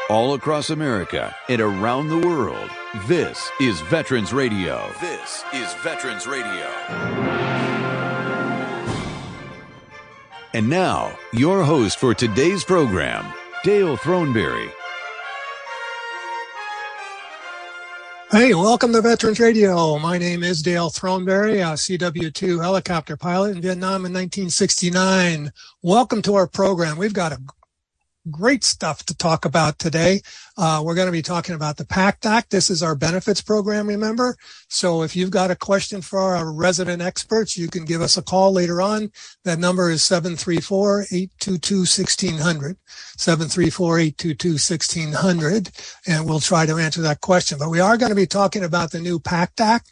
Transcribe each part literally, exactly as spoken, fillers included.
all across America and around the world. This is Veterans Radio. This is Veterans Radio. And now, your host for today's program, Dale Throneberry. Hey, welcome to Veterans Radio. My name is Dale Throneberry, a C W two helicopter pilot in Vietnam in nineteen sixty-nine. Welcome to our program. We've got a great stuff to talk about today. Uh, we're going to be talking about the PACT Act. This is our benefits program, remember? So if you've got a question for our resident experts, you can give us a call later on. That number is seven three four, eight two two, one six zero zero, seven three four, eight two two, one six zero zero, and we'll try to answer that question. But we are going to be talking about the new PACT Act,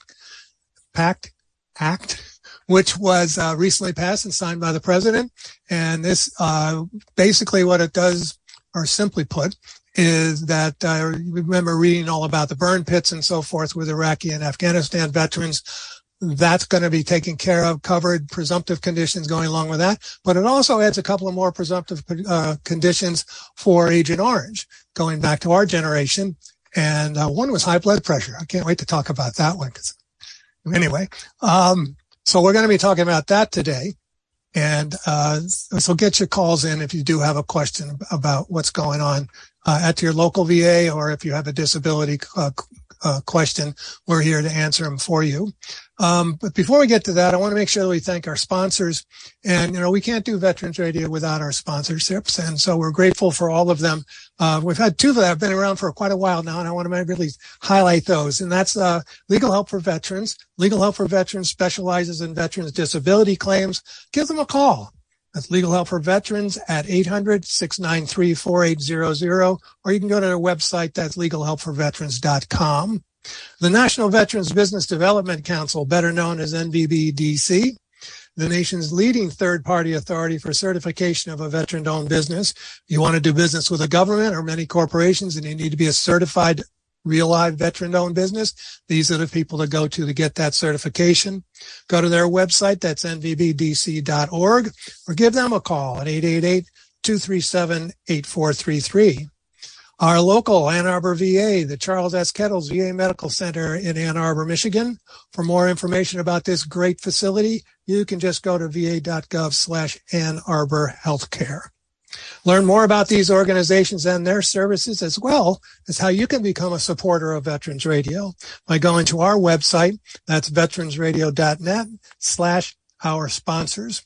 PACT Act, which was uh, recently passed and signed by the president. And this, uh, basically what it does, or simply put, is that, uh, you remember reading all about the burn pits and so forth with Iraqi and Afghanistan veterans. That's going to be taken care of, covered, presumptive conditions going along with that. But it also adds a couple of more presumptive uh, conditions for Agent Orange, going back to our generation. And uh, one was high blood pressure. I can't wait to talk about that one. 'Cause anyway, um, so we're going to be talking about that today. And uh so get your calls in if you do have a question about what's going on uh, at your local V A, or if you have a disability uh, uh, question, we're here to answer them for you. Um, but before we get to that, I want to make sure that we thank our sponsors. And, you know, we can't do Veterans Radio without our sponsorships. And so we're grateful for all of them. Uh, we've had two that have been around for quite a while now, and I want to really highlight those. And that's uh, Legal Help for Veterans. Legal Help for Veterans specializes in veterans' disability claims. Give them a call. That's Legal Help for Veterans at eight hundred, six nine three, four eight zero zero, or you can go to their website. That's legal help for veterans dot com. The National Veterans Business Development Council, better known as N V B D C, the nation's leading third-party authority for certification of a veteran-owned business. You want to do business with a government or many corporations, and you need to be a certified, real-life veteran-owned business. These are the people to go to to get that certification. Go to their website. That's N V B D C dot org, or give them a call at eight eight eight, two three seven, eight four three three. Our local Ann Arbor V A, the Charles S. Kettles V A Medical Center in Ann Arbor, Michigan. For more information about this great facility, you can just go to va.gov slash Ann Arbor Healthcare. Learn more about these organizations and their services, as well as how you can become a supporter of Veterans Radio by going to our website. That's veterans radio dot net slash our sponsors.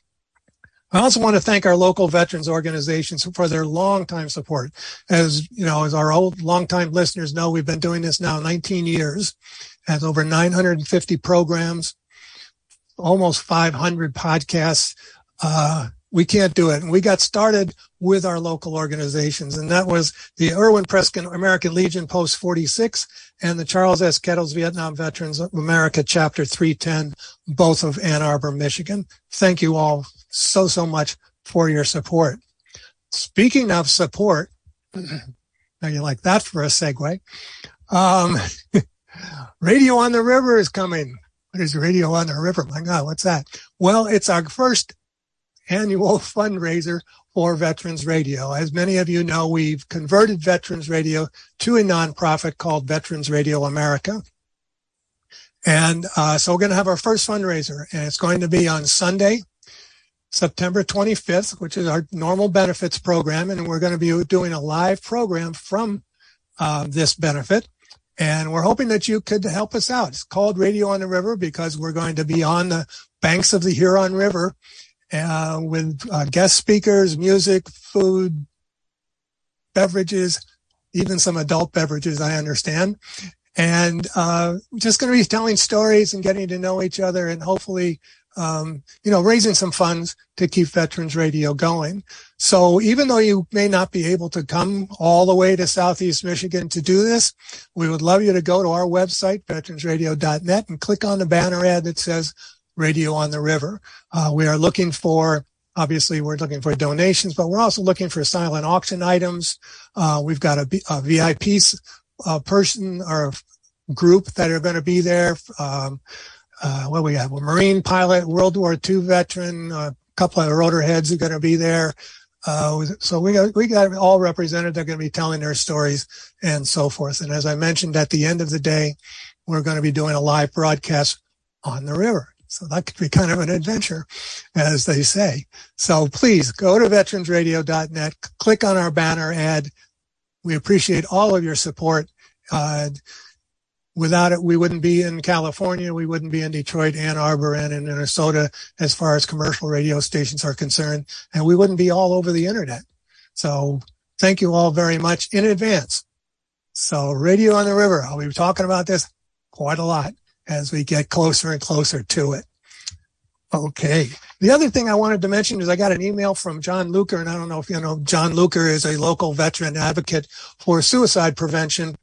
I also want to thank our local veterans organizations for their longtime support. As you know, as our old longtime listeners know, we've been doing this now nineteen years, has over nine hundred fifty programs, almost five hundred podcasts. Uh, we can't do it. And we got started with our local organizations, and that was the Irwin Preston American Legion Post forty-six and the Charles S. Kettles Vietnam Veterans of America Chapter three ten, both of Ann Arbor, Michigan. Thank you all so, so much for your support. Speaking of support, now you like that for a segue. Um, Radio on the River is coming. What is Radio on the River? My God, what's that? Well, it's our first annual fundraiser for Veterans Radio. As many of you know, we've converted Veterans Radio to a nonprofit called Veterans Radio America. And uh, so we're going to have our first fundraiser, and it's going to be on Sunday, September twenty-fifth, which is our normal benefits program. And we're going to be doing a live program from uh, this benefit. And we're hoping that you could help us out. It's called Radio on the River because we're going to be on the banks of the Huron River uh, with uh, guest speakers, music, food, beverages, even some adult beverages, I understand. And uh just going to be telling stories and getting to know each other, and hopefully um, you know, raising some funds to keep Veterans Radio going. So even though you may not be able to come all the way to Southeast Michigan to do this, we would love you to go to our website, veterans radio dot net, and click on the banner ad that says Radio on the River. Uh, we are looking for, obviously we're looking for donations, but we're also looking for silent auction items. Uh, we've got a, a V I P uh, person or group that are going to be there. Um, uh, what we have, a Marine pilot, World War Two veteran, a couple of rotor heads are going to be there. Uh, so we got, we got all represented. They're going to be telling their stories and so forth. And as I mentioned, at the end of the day, we're going to be doing a live broadcast on the river. So that could be kind of an adventure, as they say. So please go to veterans radio dot net, click on our banner ad. We appreciate all of your support. Uh, without it, we wouldn't be in California. We wouldn't be in Detroit, Ann Arbor, and in Minnesota as far as commercial radio stations are concerned. And we wouldn't be all over the internet. So thank you all very much in advance. So Radio on the River, I'll be talking about this quite a lot as we get closer and closer to it. Okay. The other thing I wanted to mention is I got an email from John Luker, and I don't know if you know, John Luker is a local veteran advocate for suicide prevention.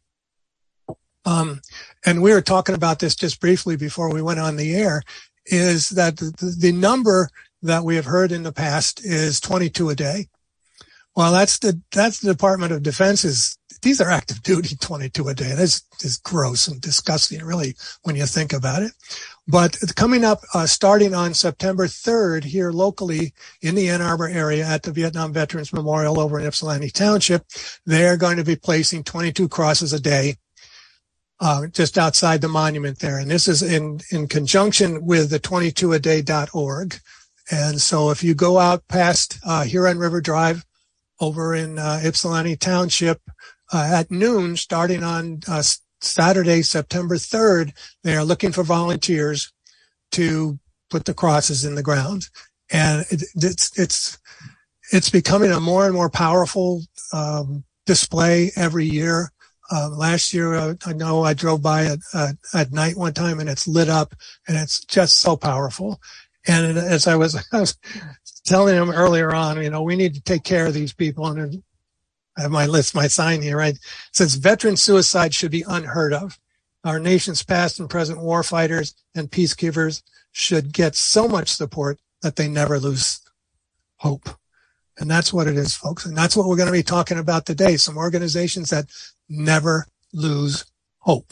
Um, and we were talking about this just briefly before we went on the air, is that the, the number that we have heard in the past is twenty-two a day. Well, that's the, that's the Department of Defense's. These are active duty twenty-two a day. That's just gross and disgusting, really, when you think about it. But coming up, uh, starting on September third here locally in the Ann Arbor area at the Vietnam Veterans Memorial over in Ypsilanti Township, they're going to be placing twenty-two crosses a day, uh, just outside the monument there. And this is in, in conjunction with the twenty-two a day dot org. And so if you go out past, uh, Huron River Drive over in, uh, Ypsilanti Township, Uh, at noon, starting on uh, Saturday, September third, they are looking for volunteers to put the crosses in the ground. And it, it's, it's, it's becoming a more and more powerful um, display every year. Uh, last year, uh, I know I drove by it uh, at night one time and it's lit up and it's just so powerful. And as I was, I was telling him earlier on, you know, we need to take care of these people. And I have my list, my sign here, right? It says veteran suicide should be unheard of. Our nation's past and present war fighters and peacekeepers should get so much support that they never lose hope. And that's what it is, folks. And that's what we're going to be talking about today. Some organizations that never lose hope.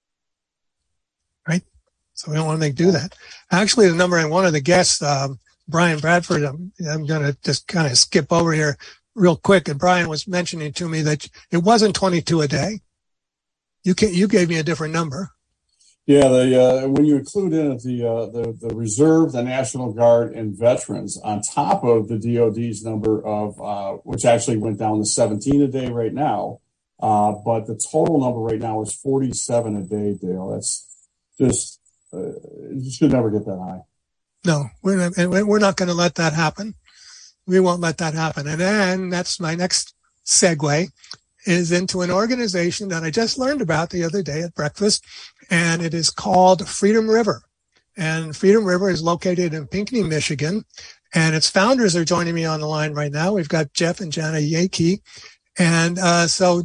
Right? So we don't want to make do that. Actually, the number one of the guests, um, Brian Bradford, I'm, I'm going to just kind of skip over here real quick. And Brian was mentioning to me that it wasn't twenty-two a day. You can, you gave me a different number. Yeah, the, uh, when you include in it the, uh, the the reserve, the National Guard, and veterans on top of the D O D's number of, uh, which actually went down to seventeen a day right now, uh, but the total number right now is forty-seven a day, Dale. That's just, uh, you should never get that high. No, we're not, and we're not going to let that happen. We won't let that happen. And then that's my next segue, is into an organization that I just learned about the other day at breakfast, and it is called Freedom River. And Freedom River is located in Pinckney, Michigan, and its founders are joining me on the line right now. We've got Jeff and Jana Yaki. And uh, so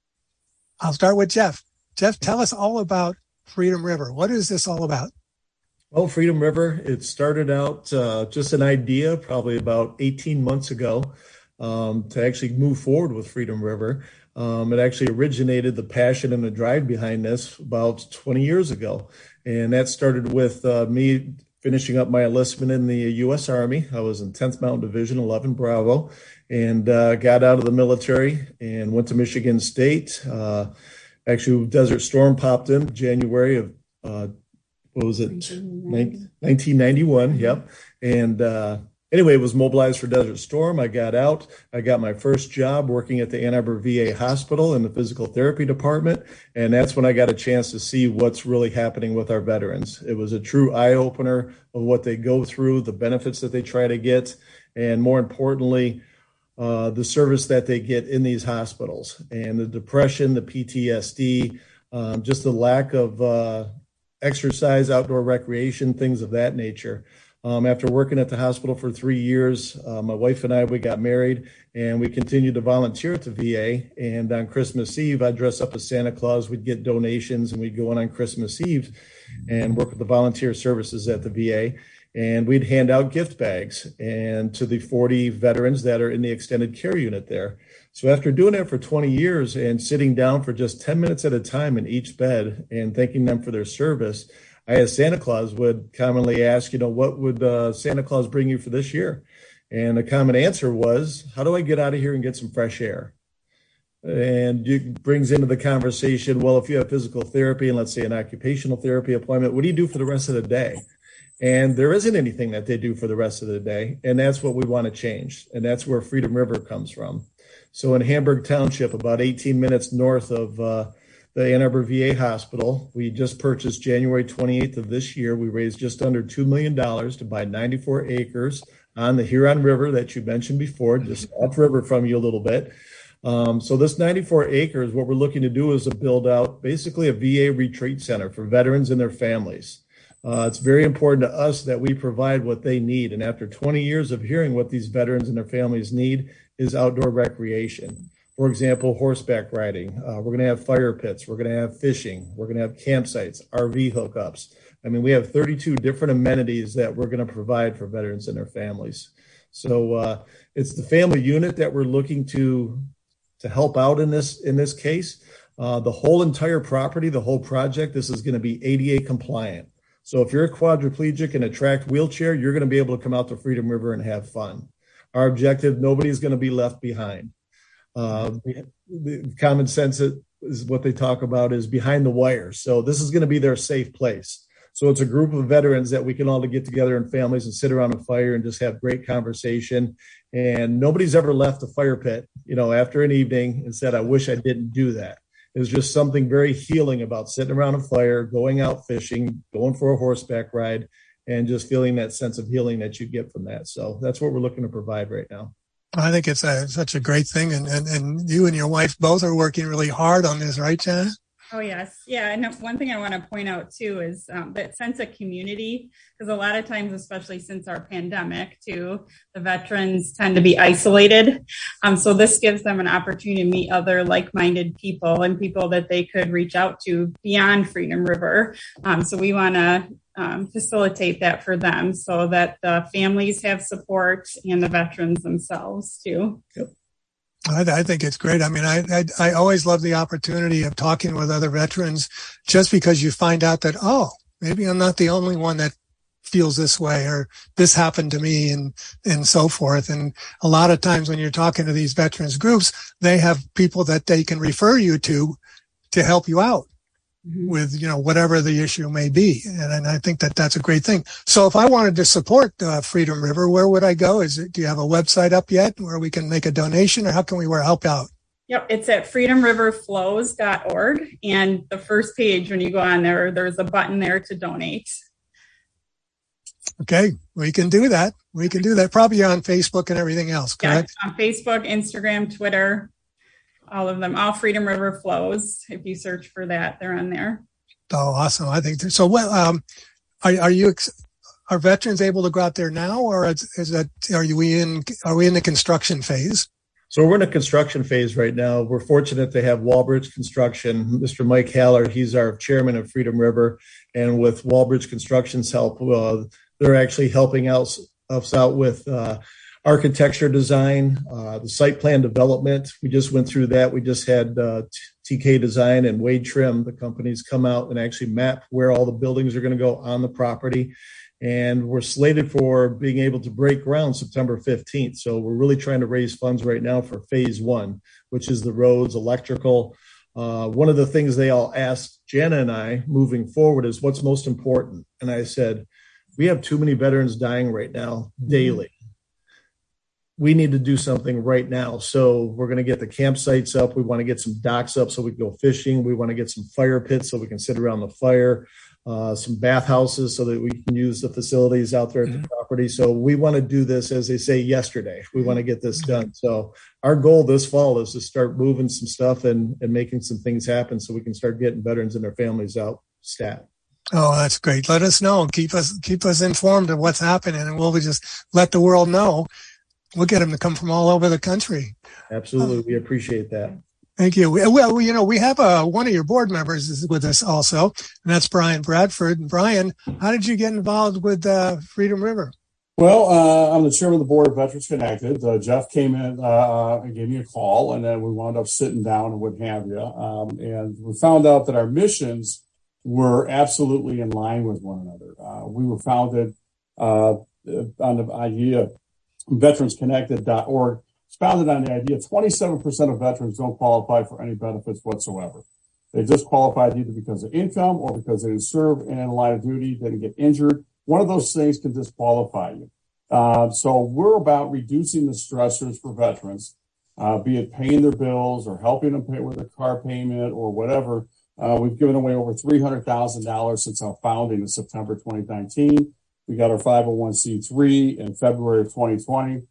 I'll start with Jeff. Jeff, tell us all about Freedom River. What is this all about? Well, Freedom River, it started out uh, just an idea probably about eighteen months ago um, to actually move forward with Freedom River. Um, it actually originated, the passion and the drive behind this, about twenty years ago. And that started with uh, me finishing up my enlistment in the U S Army. I was in tenth Mountain Division, eleven Bravo, and uh, got out of the military and went to Michigan State. Uh, actually, Desert Storm popped in January of uh, what was it, nineteen ninety-one, yep. And uh, anyway, was mobilized for Desert Storm. I got out. I got my first job working at the Ann Arbor V A Hospital in the physical therapy department, and that's when I got a chance to see what's really happening with our veterans. It was a true eye-opener of what they go through, the benefits that they try to get, and more importantly, uh, the service that they get in these hospitals, and the depression, the P T S D, um, just the lack of uh, exercise, outdoor recreation, things of that nature. Um, after working at the hospital for three years, uh, my wife and I, we got married, and we continued to volunteer at the V A. And on Christmas Eve, I'd dress up as Santa Claus. We'd get donations, and we'd go in on Christmas Eve and work with the volunteer services at the V A. And we'd hand out gift bags and to the forty veterans that are in the extended care unit there. So after doing it for twenty years and sitting down for just ten minutes at a time in each bed and thanking them for their service, I, as Santa Claus, would commonly ask, you know, what would uh, Santa Claus bring you for this year? And the common answer was, how do I get out of here and get some fresh air? And it brings into the conversation, well, if you have physical therapy and let's say an occupational therapy appointment, what do you do for the rest of the day? And there isn't anything that they do for the rest of the day. And that's what we want to change. And that's where Freedom River comes from. So in Hamburg Township, about eighteen minutes north of uh, the Ann Arbor V A Hospital, we just purchased January twenty-eighth of this year. We raised just under two million dollars to buy ninety-four acres on the Huron River that you mentioned before, just upriver from you a little bit. Um, so this ninety-four acres, what we're looking to do is to build out basically a V A retreat center for veterans and their families. Uh, it's very important to us that we provide what they need. And after twenty years of hearing what these veterans and their families need is outdoor recreation. For example, horseback riding. Uh, we're going to have fire pits. We're going to have fishing. We're going to have campsites, R V hookups. I mean, we have thirty-two different amenities that we're going to provide for veterans and their families. So uh, it's the family unit that we're looking to to help out in this in this case. Uh, the whole entire property, the whole project, this is going to be A D A compliant. So if you're a quadriplegic in a tracked wheelchair, you're going to be able to come out to Freedom River and have fun. Our objective, nobody's going to be left behind. Uh, the common sense is what they talk about is behind the wire. So this is going to be their safe place. So it's a group of veterans that we can all get together in families and sit around a fire and just have great conversation. And nobody's ever left a fire pit, you know, after an evening and said, I wish I didn't do that. It was just something very healing about sitting around a fire, going out fishing, going for a horseback ride, and just feeling that sense of healing that you get from that. So that's what we're looking to provide right now. I think it's a, such a great thing. And, and, and you and your wife both are working really hard on this, right, Janet? Oh, yes. Yeah. And one thing I want to point out, too, is um, that sense of community, because a lot of times, especially since our pandemic, too, the veterans tend to be isolated. Um, so this gives them an opportunity to meet other like-minded people and people that they could reach out to beyond Freedom River. Um, so we want to um, facilitate that for them so that the families have support and the veterans themselves, too. Yep. I, I think it's great. I mean, I, I I always love the opportunity of talking with other veterans just because you find out that, oh, maybe I'm not the only one that feels this way or this happened to me and, and so forth. And a lot of times when you're talking to these veterans groups, they have people that they can refer you to to help you out mm-hmm. with, you know, whatever the issue may be. And, and I think that that's a great thing. So if I wanted to support uh, Freedom River, where would I go? Is it, do you have a website up yet where we can make a donation, or how can we help out? Yep, it's at freedom river flows dot org. And the first page, when you go on there, there's a button there to donate. Okay, we can do that. We can do that. Probably on Facebook and everything else, correct? Yeah, on Facebook, Instagram, Twitter, all of them, all Freedom River Flows. If you search for that, they're on there. Oh, awesome. I think so. Well, um, are, are you, are veterans able to go out there now, or is, is that, are you in, are we in the construction phase? So we're in a construction phase right now. We're fortunate to have Wallbridge Construction. Mister Mike Haller, he's our chairman of Freedom River. And with Wallbridge Construction's help, uh, they're actually helping us, us out with uh, architecture design, uh, the site plan development. We just went through that. We just had uh, T K Design and Wade Trim, the companies, come out and actually map where all the buildings are going to go on the property. And we're slated for being able to break ground September fifteenth. So we're really trying to raise funds right now for phase one, which is the roads, electrical. Uh, one of the things they all asked Jana and I moving forward is what's most important. And I said, we have too many veterans dying right now daily. We need to do something right now. So we're going to get the campsites up. We want to get some docks up so we can go fishing. We want to get some fire pits so we can sit around the fire. Uh, some bathhouses so that we can use the facilities out there at the mm-hmm. property. So we want to do this, as they say, yesterday. We want to get this done. So our goal this fall is to start moving some stuff and, and making some things happen so we can start getting veterans and their families out stat. Oh, that's great. Let us know. Keep us, keep us informed of what's happening, and we'll just let the world know. We'll get them to come from all over the country. Absolutely. Uh, we appreciate that. Thank you. Well, you know, we have a, one of your board members is with us also, and that's Brian Bradford. And Brian, how did you get involved with uh, Freedom River? Well, uh, I'm the chairman of the board of Veterans Connected. Uh, Jeff came in uh, and gave me a call, and then we wound up sitting down and what have you. Um, and we found out that our missions were absolutely in line with one another. Uh, we were founded uh, on the idea veterans connected dot org. It's founded on the idea twenty-seven percent of veterans don't qualify for any benefits whatsoever. They just qualified either because of income or because they didn't serve in a line of duty, they didn't get injured. One of those things can disqualify you. Uh, so we're about reducing the stressors for veterans, uh, be it paying their bills or helping them pay with their car payment or whatever. Uh, we've given away over three hundred thousand dollars since our founding in September twenty nineteen. We got our five oh one c three in February of twenty twenty.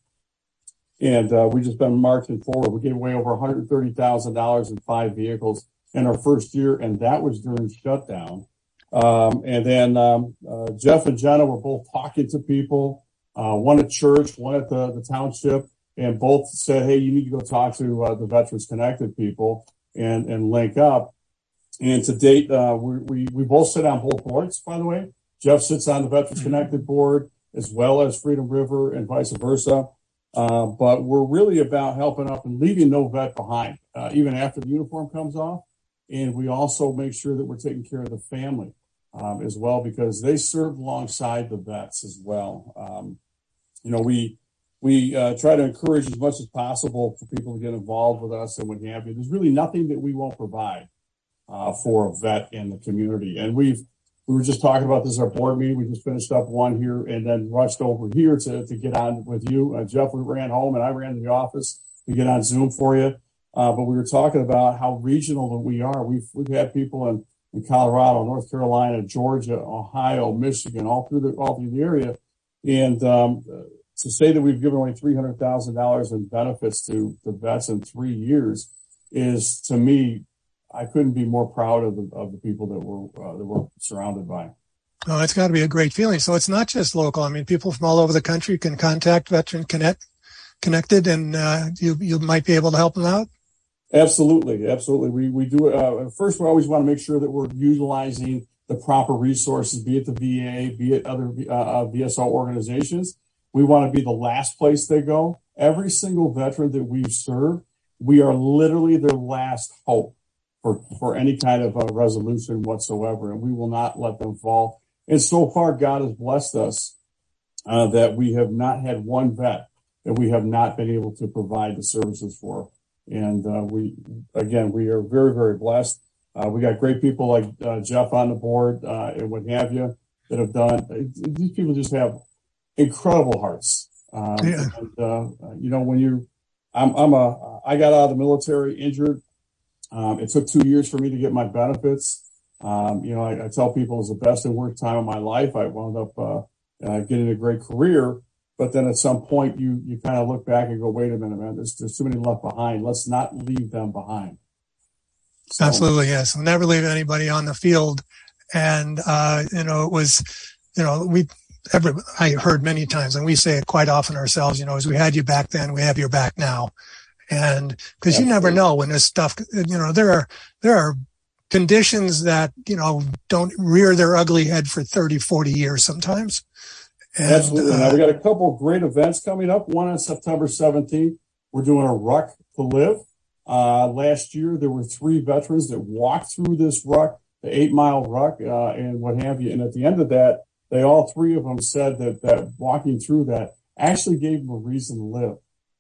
And uh, we've just been marching forward. We gave away over one hundred thirty thousand dollars in five vehicles in our first year, and that was during shutdown. Um, and then um, uh, Jeff and Jenna were both talking to people, uh, one at church, one at the, the township, and both said, hey, you need to go talk to uh, the Veterans Connected people and, and link up. And to date, uh, we, we, we both sit on both boards, by the way. Jeff sits on the Veterans Connected board as well as Freedom River and vice versa. Uh, but we're really about helping up and leaving no vet behind, uh, even after the uniform comes off. And we also make sure that we're taking care of the family um, as well, because they serve alongside the vets as well. Um, you know, we we uh, try to encourage as much as possible for people to get involved with us and what have you. There's really nothing that we won't provide uh, for a vet in the community. And we've we were just talking about this at our board meeting. We just finished up one here and then rushed over here to, to get on with you. Uh, Jeff, we ran home and I ran to the office to get on Zoom for you. Uh, but we were talking about how regional that we are. We've we've had people in, in Colorado, North Carolina, Georgia, Ohio, Michigan, all through the all through the area. And um, to say that we've given away three hundred thousand dollars in benefits to the vets in three years is, to me, I couldn't be more proud of the of the people that we're uh, that we're surrounded by. Oh, it's got to be a great feeling. So it's not just local. I mean, people from all over the country can contact Veteran Connect Connected, and uh, you you might be able to help them out. Absolutely, absolutely. We we do. Uh, first, we always want to make sure that we're utilizing the proper resources, be it the V A, be it other uh, V S O organizations. We want to be the last place they go. Every single veteran that we've served, we are literally their last hope for for any kind of a resolution whatsoever, and we will not let them fall. And so far, God has blessed us uh, that we have not had one vet that we have not been able to provide the services for. And uh, we, again, we are very, very blessed. Uh, we got great people like uh, Jeff on the board uh, and what have you that have done. These people just have incredible hearts. Um, yeah. And, uh, you know, when you, I'm, I'm a, I got out of the military injured. Um, it took two years for me to get my benefits. Um, you know, I, I tell people it was the best and worst time of my life. I wound up uh, uh, getting a great career. But then at some point, you you kind of look back and go, wait a minute, man, there's, there's too many left behind. Let's not leave them behind. So, absolutely, yes. We'll never leave anybody on the field. And, uh, you know, it was, you know, we, every, I heard many times, and we say it quite often ourselves, you know, as we had you back then, we have your back now. And because you never know when this stuff, you know, there are, there are conditions that, you know, don't rear their ugly head for thirty, forty years sometimes. And, absolutely. Uh, now we got a couple of great events coming up. One on September seventeenth. We're doing a ruck to live. Uh, last year, there were three veterans that walked through this ruck, the eight mile ruck, uh, and what have you. And at the end of that, they all three of them said that, that walking through that actually gave them a reason to live.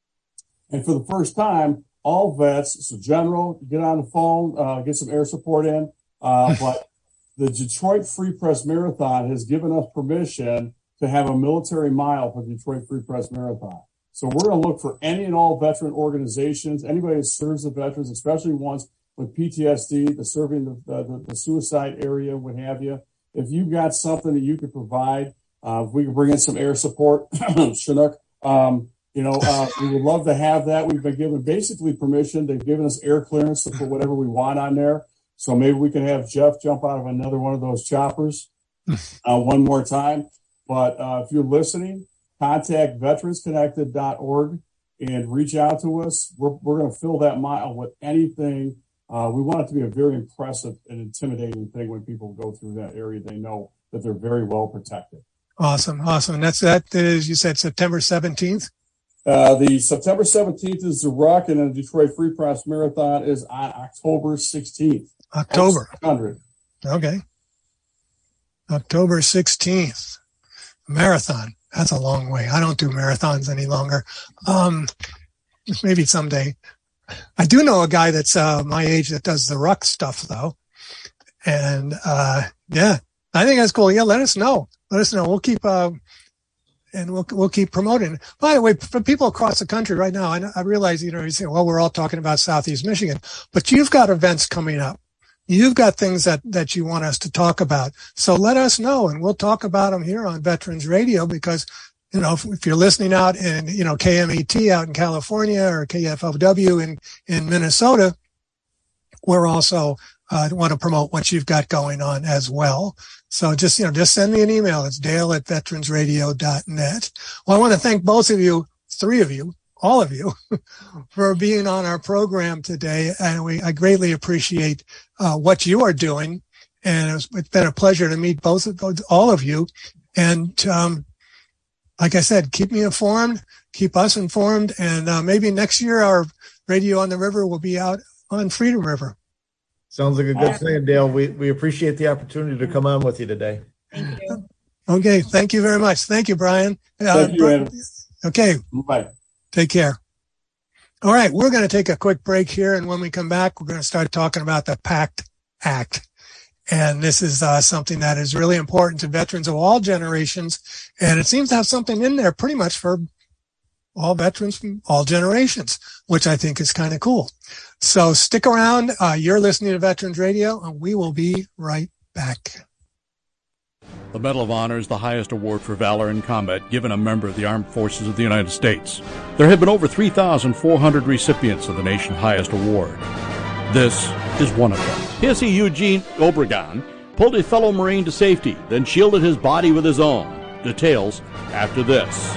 And for the first time, all vets, so General, get on the phone, uh, get some air support in. Uh, but the Detroit Free Press Marathon has given us permission to have a military mile for the Detroit Free Press Marathon. So we're going to look for any and all veteran organizations, anybody that serves the veterans, especially ones with P T S D, the serving the, the, the suicide area, what have you. If you've got something that you could provide, uh, if we can bring in some air support, Chinook, um, you know, uh, we would love to have that. We've been given basically permission. They've given us air clearance to put whatever we want on there. So maybe we can have Jeff jump out of another one of those choppers uh, one more time. But uh, if you're listening, contact veterans connected dot org and reach out to us. We're, we're going to fill that mile with anything. Uh, we want it to be a very impressive and intimidating thing when people go through that area. They know that they're very well protected. Awesome. Awesome. And that's, that is, you said September seventeenth? Uh, the September seventeenth is the ruck, and the Detroit Free Press Marathon is on October sixteenth. October. six hundred. Okay. October sixteenth. Marathon. That's a long way. I don't do marathons any longer. Um, maybe someday. I do know a guy that's uh, my age that does the ruck stuff, though. And, uh, yeah, I think that's cool. Yeah, let us know. Let us know. We'll keep, uh, and we'll, we'll keep promoting. By the way, for people across the country right now, I, I realize, you know, you say, well, we're all talking about Southeast Michigan, but you've got events coming up. You've got things that, that you want us to talk about. So let us know, and we'll talk about them here on Veterans Radio, because, you know, if, if you're listening out in, you know, K M E T out in California or K F O W in, in Minnesota, we're also, uh, want to promote what you've got going on as well. So just, you know, just send me an email. It's Dale at veterans radio dot net. Well, I want to thank both of you, three of you, all of you, for being on our program today. And we, I greatly appreciate, uh, what you are doing. And it's, it's been a pleasure to meet both of all of you. And, um, like I said, keep me informed, keep us informed. And, uh, maybe next year our Radio on the River will be out on Freedom River. Sounds like a good plan, Dale. We, we appreciate the opportunity to come on with you today. Thank you. Okay. Thank you very much. Thank you, Brian. Thank uh, you, Adam. Okay. Bye. Take care. All right. We're going to take a quick break here. And when we come back, we're going to start talking about the PACT Act. And this is uh, something that is really important to veterans of all generations. And it seems to have something in there pretty much for all veterans from all generations, which I think is kind of cool. So stick around. Uh, you're listening to Veterans Radio, and we will be right back. The Medal of Honor is the highest award for valor in combat given a member of the Armed Forces of the United States. There have been over three thousand four hundred recipients of the nation's highest award. This is one of them. P S C Eugene Obregon pulled a fellow Marine to safety, then shielded his body with his own. Details after this.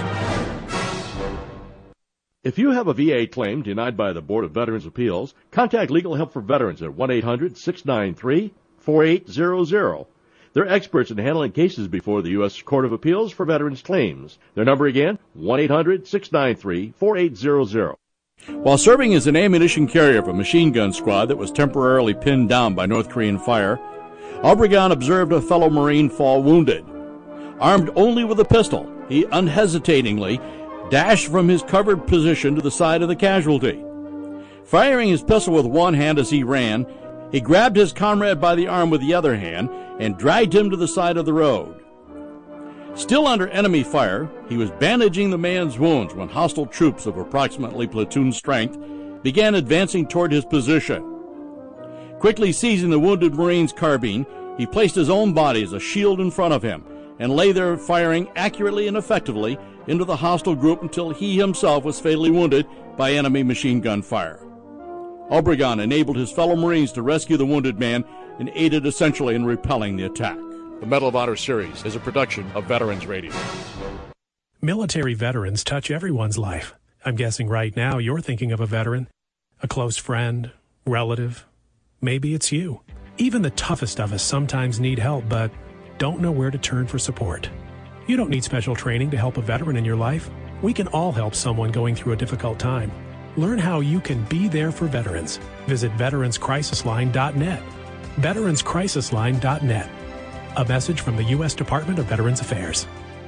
If you have a V A claim denied by the Board of Veterans' Appeals, contact Legal Help for Veterans at one eight hundred six nine three four eight zero zero. They're experts in handling cases before the U S Court of Appeals for Veterans Claims. Their number again, one eight hundred six nine three four eight zero zero. While serving as an ammunition carrier of a machine gun squad that was temporarily pinned down by North Korean fire, Obregon observed a fellow Marine fall wounded. Armed only with a pistol, he unhesitatingly dashed from his covered position to the side of the casualty. Firing his pistol with one hand as he ran, he grabbed his comrade by the arm with the other hand and dragged him to the side of the road. Still under enemy fire, he was bandaging the man's wounds when hostile troops of approximately platoon strength began advancing toward his position. Quickly seizing the wounded Marine's carbine, he placed his own body as a shield in front of him and lay there firing accurately and effectively into the hostile group until he himself was fatally wounded by enemy machine gun fire. Obregon enabled his fellow Marines to rescue the wounded man and aided essentially in repelling the attack. The Medal of Honor series is a production of Veterans Radio. Military veterans touch everyone's life. I'm guessing right now you're thinking of a veteran, a close friend, relative. Maybe it's you. Even the toughest of us sometimes need help, but don't know where to turn for support. You don't need special training to help a veteran in your life. We can all help someone going through a difficult time. Learn how you can be there for veterans. Visit veterans crisis line dot net. veterans crisis line dot net. A message from the U S Department of Veterans Affairs.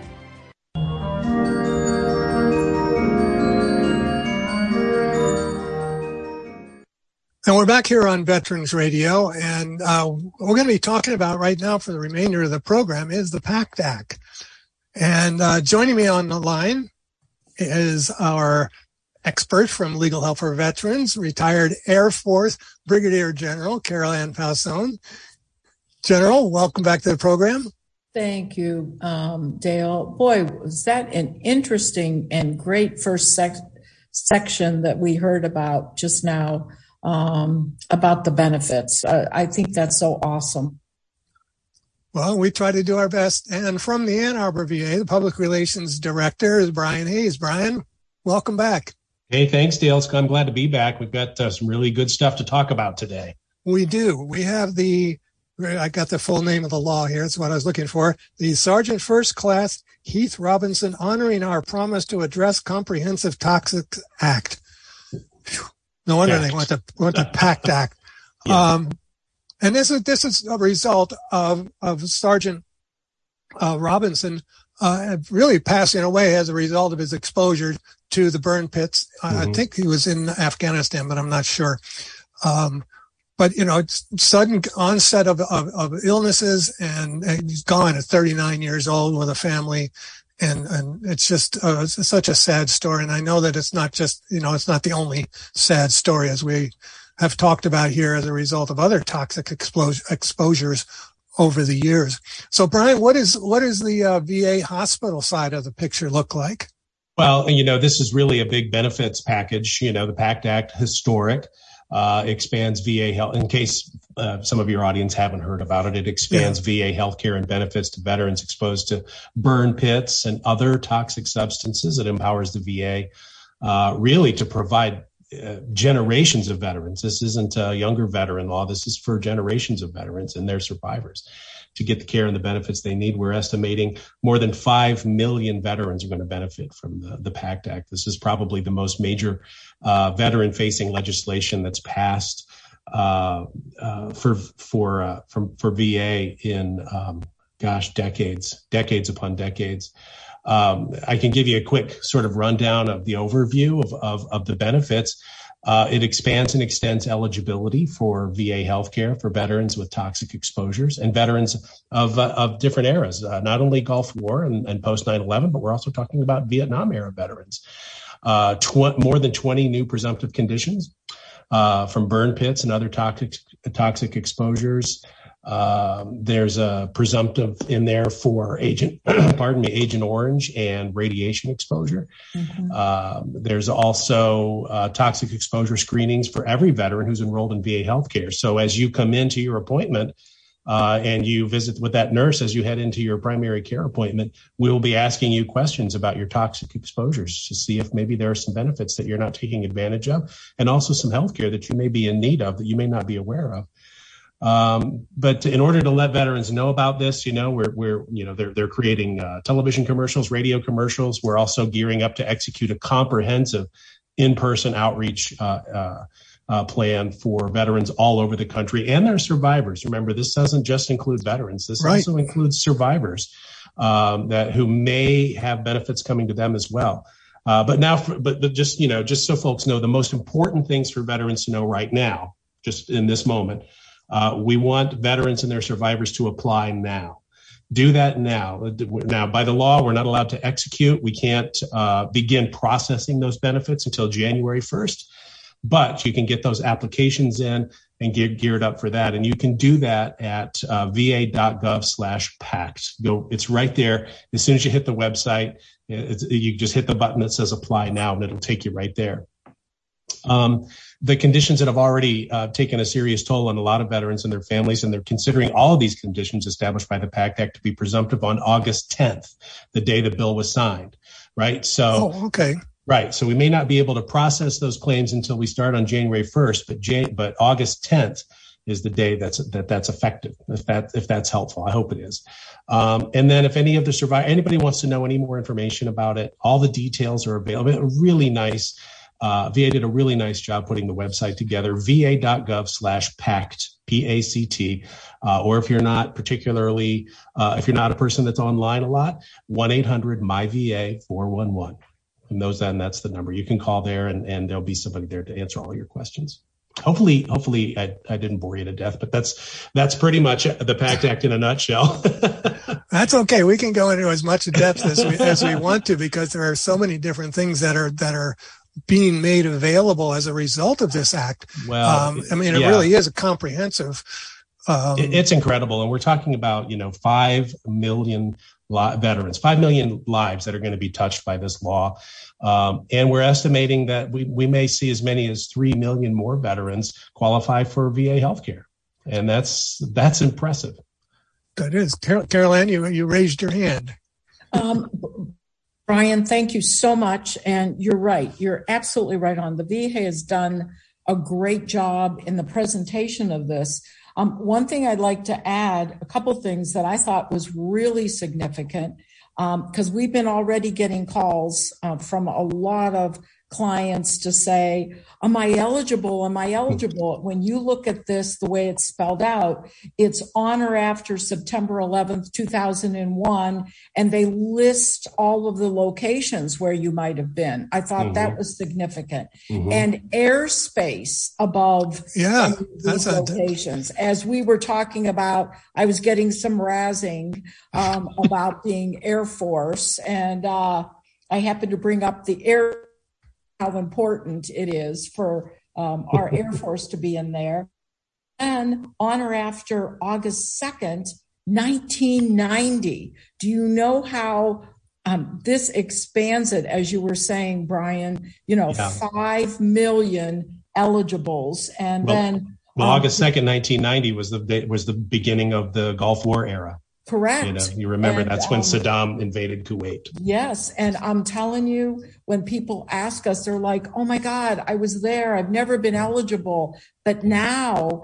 And we're back here on Veterans Radio, and uh, we're going to be talking about right now for the remainder of the program is the PACT Act. And uh, joining me on the line is our expert from Legal Help for Veterans, retired Air Force Brigadier General Carol Ann Falzone. General, welcome back to the program. Thank you, um, Dale. Boy, was that an interesting and great first sec- section that we heard about just now. Um, about the benefits. Uh, I think that's so awesome. Well, we try to do our best. And from the Ann Arbor V A, the Public Relations Director is Brian Hayes. Brian, welcome back. Hey, thanks, Dale. I'm glad to be back. We've got uh, some really good stuff to talk about today. We do. We have the, I got the full name of the law here. That's what I was looking for. The Sergeant First Class Heath Robinson Honoring Our Promise to Address Comprehensive Toxics Act. Whew. No wonder they want the want the PACT Act, yeah. um, and this is this is a result of of Sergeant uh, Robinson uh, really passing away as a result of his exposure to the burn pits. Mm-hmm. I think he was in Afghanistan, but I'm not sure. Um, but, you know, it's sudden onset of, of, of illnesses, and, and he's gone at thirty-nine years old with a family. And, and it's just uh, it's such a sad story. And I know that it's not just, you know, it's not the only sad story, as we have talked about here, as a result of other toxic explos- exposures over the years. So, Brian, what is what is the uh, V A hospital side of the picture look like? Well, you know, this is really a big benefits package. You know, the PACT Act, historic, uh, expands V A health. In case uh, some of your audience haven't heard about it, it expands yeah. V A healthcare and benefits to veterans exposed to burn pits and other toxic substances. It empowers the V A uh, really to provide uh, generations of veterans. This isn't a younger veteran law. This is for generations of veterans and their survivors to get the care and the benefits they need. We're estimating more than five million veterans are going to benefit from the, the PACT Act. This is probably the most major uh, veteran-facing legislation that's passed uh, uh, for for uh, for for V A in um, gosh decades, decades upon decades. Um, I can give you a quick sort of rundown of the overview of of, of the benefits. Uh, it expands and extends eligibility for V A healthcare for veterans with toxic exposures and veterans of uh, of different eras, uh, not only Gulf War and, and post nine eleven, but we're also talking about Vietnam era veterans. Uh, tw- more than twenty new presumptive conditions uh, from burn pits and other toxic toxic exposures. Um, there's a presumptive in there for agent, pardon me, Agent Orange and radiation exposure. Mm-hmm. Um, there's also uh, toxic exposure screenings for every veteran who's enrolled in V A healthcare. So as you come into your appointment uh, and you visit with that nurse as you head into your primary care appointment, we'll be asking you questions about your toxic exposures to see if maybe there are some benefits that you're not taking advantage of, and also some healthcare that you may be in need of that you may not be aware of. Um, but in order to let veterans know about this, you know, we're, we're, you know, they're, they're creating, uh, television commercials, radio commercials. We're also gearing up to execute a comprehensive in-person outreach, uh, uh, uh, plan for veterans all over the country and their survivors. Remember, this doesn't just include veterans. This right. also includes survivors, um, that who may have benefits coming to them as well. Uh, but now, for, but, but just, you know, just so folks know, the most important things for veterans to know right now, just in this moment, Uh, we want veterans and their survivors to apply now. Do that now. Now, by the law, we're not allowed to execute. We can't uh, begin processing those benefits until January first, but you can get those applications in and get geared up for that. And you can do that at uh, va.gov slash PACT. Go, it's right there. As soon as you hit the website, it's, you just hit the button that says apply now, and it'll take you right there. Um, the conditions that have already uh, taken a serious toll on a lot of veterans and their families, and they're considering all of these conditions established by the PACT Act to be presumptive on August tenth, the day the bill was signed, right? So, oh, okay. Right. So we may not be able to process those claims until we start on January first, but Jan- but August tenth is the day that's that that's effective. If that if that's helpful, I hope it is. Um, and then if any of the survivors, anybody wants to know any more information about it, all the details are available. A really nice. Uh, V A did a really nice job putting the website together, va.gov slash PACT, P A C T. Uh, or if you're not particularly, uh, if you're not a person that's online a lot, one eight hundred M Y V A four one one. And those, then that's the number. You can call there and, and there'll be somebody there to answer all your questions. Hopefully, hopefully I, I didn't bore you to death, but that's, that's pretty much the PACT Act in a nutshell. That's okay. We can go into as much depth as we, as we want to, because there are so many different things that are, that are, being made available as a result of this act. Well, um, I mean, it yeah. really is a comprehensive. Um, it's incredible. And we're talking about, you know, five million li- veterans, five million lives that are going to be touched by this law. Um, and we're estimating that we, we may see as many as three million more veterans qualify for V A healthcare. And that's, that's impressive. That is. Carol, Carol Ann, you, you raised your hand. Um, Brian, thank you so much. And you're right. You're absolutely right on. The V A has done a great job in the presentation of this. Um, one thing I'd like to add, a couple of things that I thought was really significant, because um, we've been already getting calls uh, from a lot of clients to say, am I eligible? Am I eligible? When you look at this, the way it's spelled out, it's on or after September eleventh, two thousand one, and they list all of the locations where you might have been. I thought mm-hmm. that was significant. Mm-hmm. And airspace above yeah, these locations. A... As we were talking about, I was getting some razzing um, about being Air Force, and uh, I happened to bring up the air, how important it is for um, our Air Force to be in there. And on or after August second, nineteen ninety. Do you know how um, this expands it, as you were saying, Brian, you know, yeah. five million eligibles. And well, then well, um, August second, nineteen ninety was the was the beginning of the Gulf War era. Correct. You know, you remember and, that's when um, Saddam invaded Kuwait. Yes. And I'm telling you, when people ask us, they're like, oh my God, I was there. I've never been eligible. But now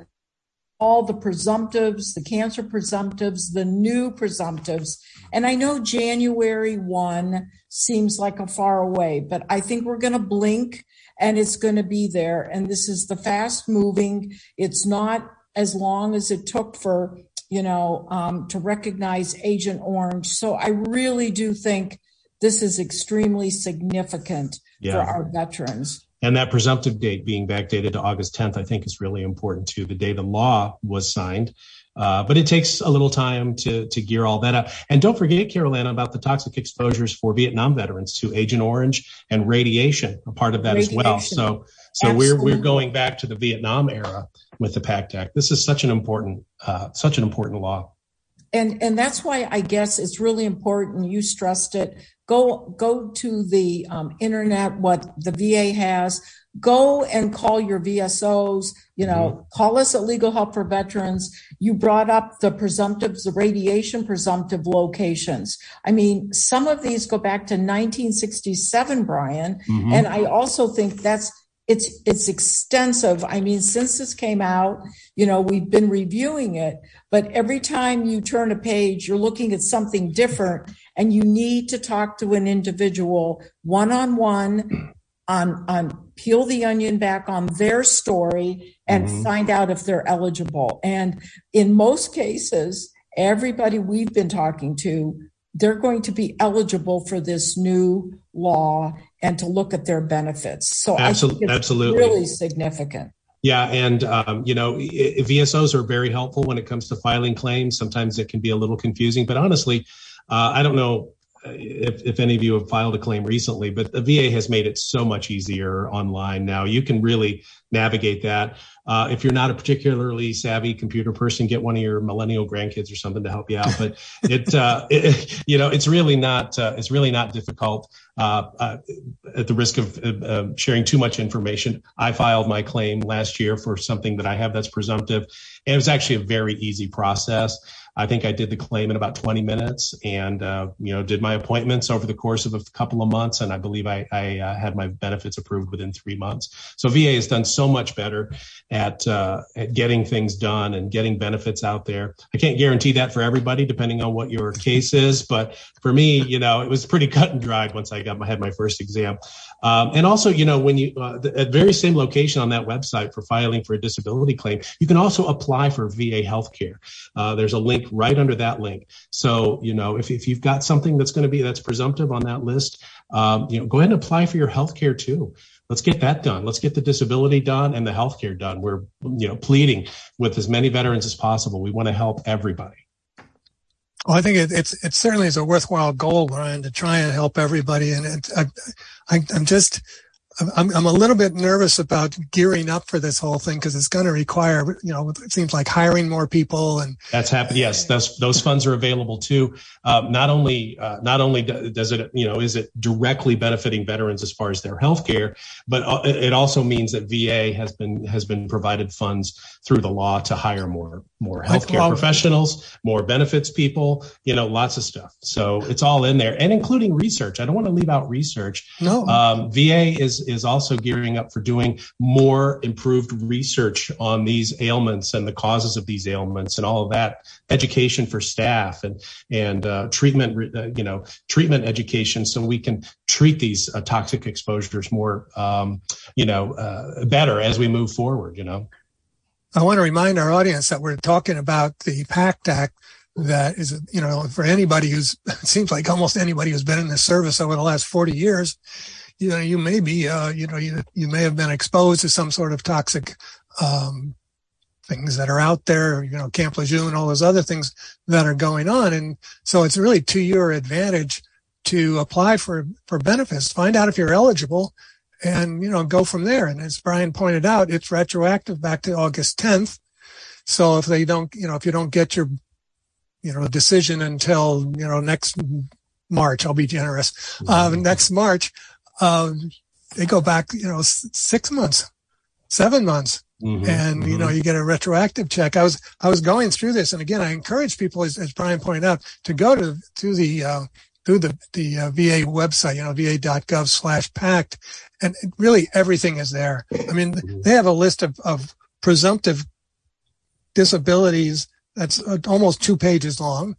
all the presumptives, the cancer presumptives, the new presumptives. And I know January first seems like a far away, but I think we're going to blink and it's going to be there. And this is the fast moving. It's not as long as it took for you know, um, to recognize Agent Orange. So I really do think this is extremely significant yeah. for our veterans. And that presumptive date being backdated to August tenth, I think is really important too, the day the law was signed. Uh, but it takes a little time to, to gear all that up. And don't forget, Carolina, about the toxic exposures for Vietnam veterans to Agent Orange and radiation, a part of that radiation. as well. So, so we're, we're going back to the Vietnam era with the PACT Act. This is such an important, uh, such an important law. And, and that's why I guess it's really important. You stressed it. Go, go to the um, internet, what the V A has. Go and call your V S Os, you know, mm-hmm. call us at Legal Help for Veterans. You brought up the presumptives, the radiation presumptive locations. I mean, some of these go back to nineteen sixty-seven, Brian. Mm-hmm. And I also think that's, it's, it's extensive. I mean, since this came out, you know, we've been reviewing it, but every time you turn a page, you're looking at something different and you need to talk to an individual one-on-one on, on peel the onion back on their story and mm-hmm. find out if they're eligible. And in most cases, everybody we've been talking to, they're going to be eligible for this new law and to look at their benefits. So absolutely, I think it's absolutely. really significant. Yeah. And, um, you know, V S Os are very helpful when it comes to filing claims. Sometimes it can be a little confusing, but honestly, uh, I don't know if, if any of you have filed a claim recently, but the V A has made it so much easier online now. You can really navigate that. Uh, if you're not a particularly savvy computer person, get one of your millennial grandkids or something to help you out. But it, uh, it you know, it's really not, uh, it's really not difficult. Uh, uh, at the risk of uh, sharing too much information, I filed my claim last year for something that I have that's presumptive. And it was actually a very easy process. I think I did the claim in about twenty minutes and, uh, you know, did my appointments over the course of a couple of months. And I believe I, I uh, had my benefits approved within three months. So V A has done so much better at, uh, at getting things done and getting benefits out there. I can't guarantee that for everybody, depending on what your case is. But for me, you know, it was pretty cut and dried once I got my, had my first exam. Um, and also, you know, when you, uh, the, at very same location on that website for filing for a disability claim, you can also apply for V A healthcare. Uh, there's a link right under that link. So, you know, if, if you've got something that's going to be, that's presumptive on that list, um, you know, go ahead and apply for your healthcare too. Let's get that done. Let's get the disability done and the healthcare done. We're, you know, pleading with as many veterans as possible. We want to help everybody. Well, I think it, it's it certainly is a worthwhile goal, Brian, to try and help everybody. And it, I, I, I'm just I'm I'm a little bit nervous about gearing up for this whole thing because it's going to require, you know, it seems like hiring more people. And that's happened. Yes, those those funds are available too. Uh, not only uh, not only does it, you know, is it directly benefiting veterans as far as their health care, but it also means that V A has been has been provided funds through the law to hire more more healthcare professionals, more benefits people, you know, lots of stuff. So it's all in there, and including research. I don't want to leave out research. No. Um, V A is is also gearing up for doing more improved research on these ailments and the causes of these ailments and all of that. Education for staff and and uh, treatment, uh, you know, treatment education, so we can treat these uh, toxic exposures more, um, you know, uh, better as we move forward. You know. I want to remind our audience that we're talking about the PACT Act that is, you know, for anybody who's, it seems like almost anybody who's been in this service over the last forty years, you know, you may be, uh, you know, you, you may have been exposed to some sort of toxic um, things that are out there, you know, Camp Lejeune, all those other things that are going on. And so it's really to your advantage to apply for, for benefits, find out if you're eligible, and, you know, go from there. And as Brian pointed out, it's retroactive back to August tenth. So if they don't, you know, if you don't get your, you know, decision until, you know, next March, I'll be generous, uh, next March, uh, they go back, you know, six months, seven months. Mm-hmm, and, mm-hmm. you know, you get a retroactive check. I was, I was going through this. And again, I encourage people, as, as Brian pointed out, to go to, to the, uh, through the, the uh, V A website, you know, va.gov slash PACT. And really everything is there. I mean, they have a list of, of presumptive disabilities that's almost two pages long.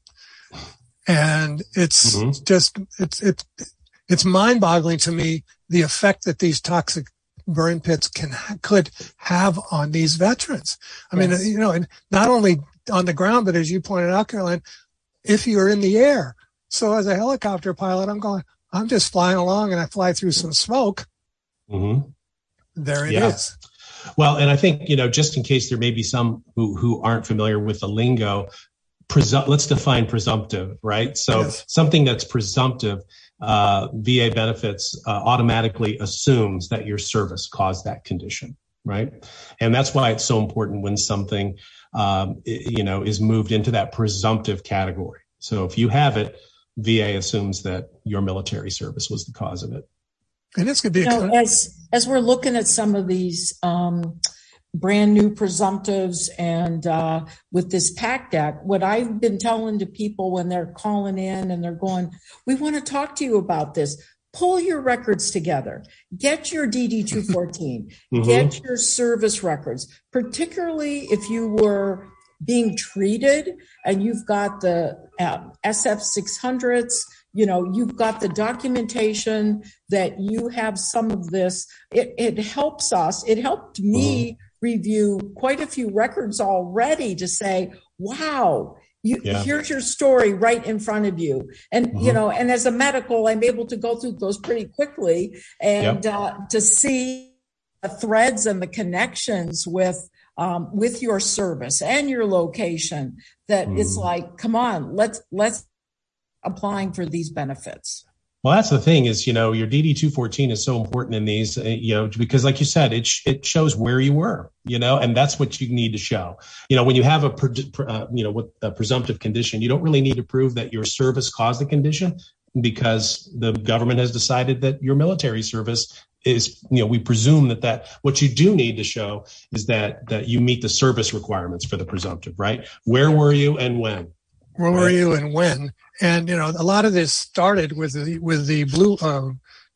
And it's mm-hmm. just, it's, it's, it's mind boggling to me, the effect that these toxic burn pits can, could have on these veterans. I yes. mean, you know, and not only on the ground, but as you pointed out, Caroline, if you're in the air. So as a helicopter pilot, I'm going, I'm just flying along and I fly through some smoke. Mm-hmm. There it yeah. is. Well, and I think, you know, just in case there may be some who, who aren't familiar with the lingo, presu- let's define presumptive, right? So yes. something that's presumptive, uh, V A benefits uh, automatically assumes that your service caused that condition, right? And that's why it's so important when something, um, you know, is moved into that presumptive category. So if you have it, V A assumes that your military service was the cause of it. And this could be you know, as as we're looking at some of these um, brand new presumptives and uh, with this PACT Act, what I've been telling to people when they're calling in and they're going, we want to talk to you about this. Pull your records together. Get your D D two fourteen. mm-hmm. Get your service records, particularly if you were being treated and you've got the uh, S F six hundreds, you know, you've got the documentation that you have some of this. It, it helps us. It helped me mm-hmm. review quite a few records already to say, wow, you, yeah. here's your story right in front of you. And, mm-hmm. you know, and as a medical, I'm able to go through those pretty quickly and yep. uh, to see the threads and the connections with Um, with your service and your location, that mm. it's like, come on, let's, let's applying for these benefits. Well, that's the thing is, you know, your D D two fourteen is so important in these, uh, you know, because like you said, it, sh- it shows where you were, you know, and that's what you need to show. You know, when you have a, pre- uh, you know, with a presumptive condition, you don't really need to prove that your service caused the condition because the government has decided that your military service is, you know, we presume that that what you do need to show is that that you meet the service requirements for the presumptive, right? Where were you and when? Where right? were you and when? And, you know, a lot of this started with the, with the blue, uh,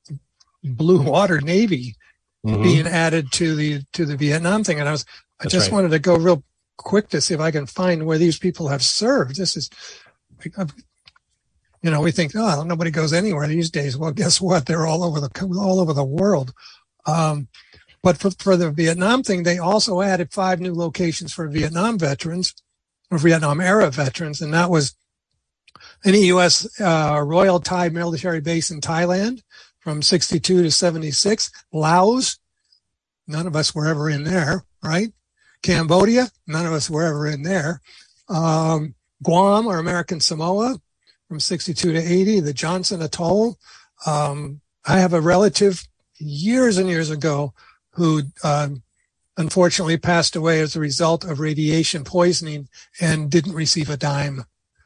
blue water Navy mm-hmm. being added to the, to the Vietnam thing. And I was, I That's just right. wanted to go real quick to see if I can find where these people have served. This is, I've, you know, we think, oh, nobody goes anywhere these days. Well, guess what? They're all over the all over the world. Um, but for, for the Vietnam thing, they also added five new locations for Vietnam veterans or Vietnam era veterans, and that was any U S uh, Royal Thai military base in Thailand from sixty-two to seventy-six, Laos, none of us were ever in there, right? Cambodia, none of us were ever in there. Um, Guam or American Samoa, from sixty-two to eighty, the Johnson Atoll. Um, I have a relative years and years ago who um, unfortunately passed away as a result of radiation poisoning and didn't receive a dime.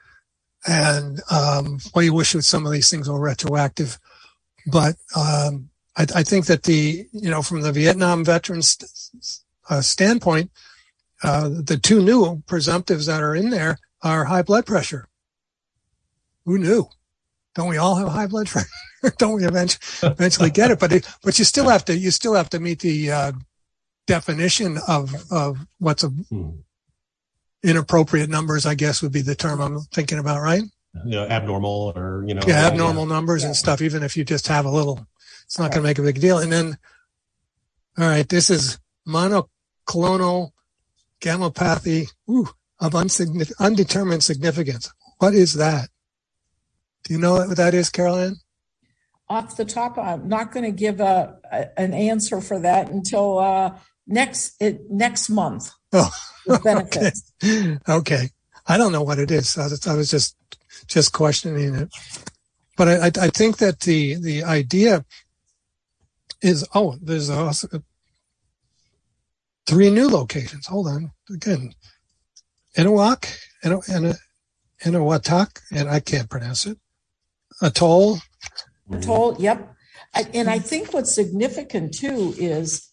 And um, well, you wish that some of these things were retroactive. But um, I, I think that the, you know, from the Vietnam veterans uh, standpoint, uh, the two new presumptives that are in there are high blood pressure. Who knew? Don't we all have high blood pressure? Don't we eventually, eventually get it? But it, but you still have to you still have to meet the uh, definition of of what's a hmm. inappropriate numbers, I guess would be the term I'm thinking about, right? You know, abnormal or you know, yeah, abnormal yeah. numbers yeah. and stuff. Even if you just have a little, it's not going to make a big deal. And then, all right, this is monoclonal gammopathy ooh, of unsignificant, undetermined significance. What is that? Do you know what that is, Carol Ann? Off the top, I'm not going to give a, a an answer for that until uh, next it, next month. Oh, with benefits. Okay. okay. I don't know what it is. I was, I was just just questioning it. But I, I, I think that the the idea is oh, there's also three new locations. Hold on, again, Inawak, Inawatak, and I can't pronounce it. Atoll. Atoll, yep. I, and I think what's significant too is,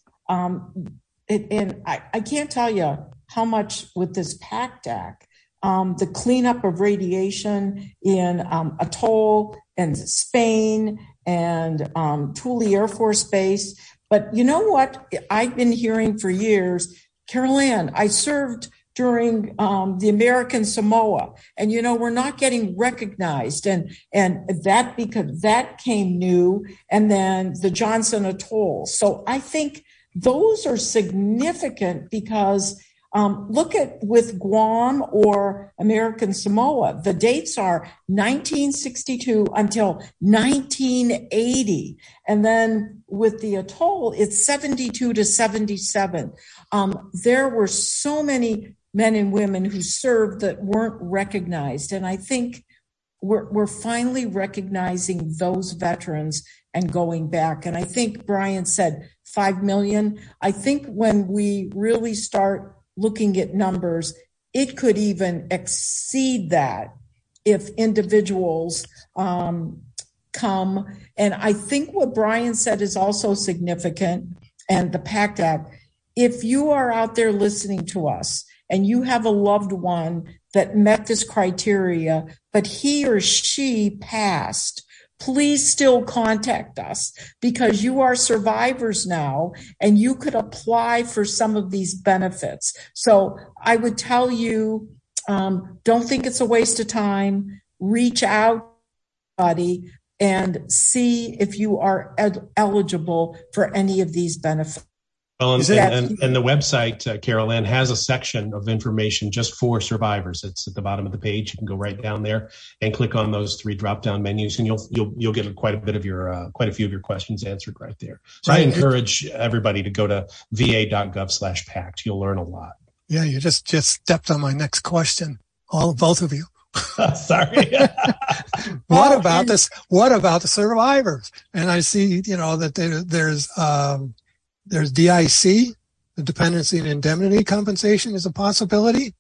um, it, and I, I can't tell you how much with this PACT Act, um, the cleanup of radiation in um, Atoll and Spain and um, Thule Air Force Base. But you know what? I've been hearing for years, Carol Ann, I served during um, the American Samoa. And, you know, we're not getting recognized. And and that because that came new. And then the Johnson Atoll. So I think those are significant because um, look at with Guam or American Samoa, the dates are nineteen sixty-two until nineteen eighty. And then with the atoll, it's seventy-two to seventy-seven. Um, there were so many men and women who served that weren't recognized. And I think we're, we're finally recognizing those veterans and going back. And I think Brian said five million. I think when we really start looking at numbers, it could even exceed that if individuals um, come. And I think what Brian said is also significant, and the PACT Act. If you are out there listening to us, and you have a loved one that met this criteria, but he or she passed, please still contact us because you are survivors now and you could apply for some of these benefits. So I would tell you, um, don't think it's a waste of time. Reach out buddy, and see if you are ed- eligible for any of these benefits. Well, and, and, and, and the website, uh, Carol Ann, has a section of information just for survivors. It's at the bottom of the page. You can go right down there and click on those three drop-down menus, and you'll you'll you'll get quite a bit of your uh, quite a few of your questions answered right there. So right. I encourage everybody to go to va.gov slash pact. You'll learn a lot. Yeah, you just just stepped on my next question. All both of you. Sorry. What about this? What about the survivors? And I see, you know, that there, there's. Um, There's D I C, the dependency and indemnity compensation is a possibility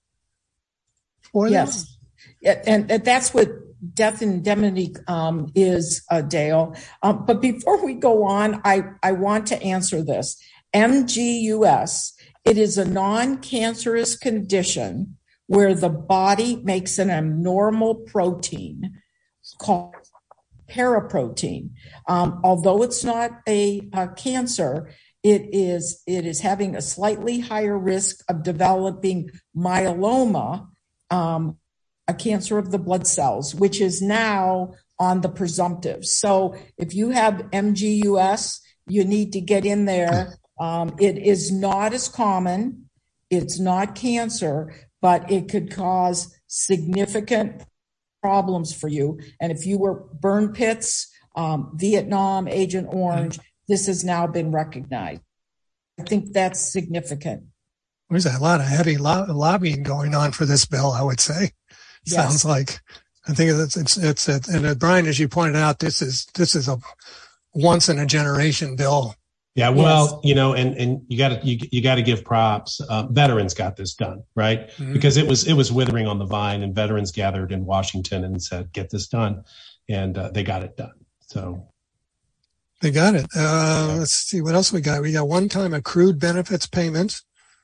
for them. Yes, and, and that's what death indemnity um, is, uh, Dale. Um, but before we go on, I, I want to answer this. M G U S, it is a non-cancerous condition where the body makes an abnormal protein called paraprotein. Um, although it's not a, a cancer, It is it is having a slightly higher risk of developing myeloma, um, a cancer of the blood cells, which is now on the presumptive. So if you have M G U S, you need to get in there. Um, it is not as common. It's not cancer, but it could cause significant problems for you. And if you were burn pits, um, Vietnam, Agent Orange, this has now been recognized. I think that's significant. There's a lot of heavy lo- lobbying going on for this bill, I would say. Yes. Sounds like. I think it's, it's, it's, it's and uh, Brian, as you pointed out, this is, this is a once in a generation bill. Yeah. Well, yes. you know, and, and you gotta, you, you gotta give props. Uh, veterans got this done, right? Mm-hmm. Because it was, it was withering on the vine, and veterans gathered in Washington and said, get this done. And uh, they got it done. So. They got it. Uh, let's see what else we got. We got one-time accrued benefits payments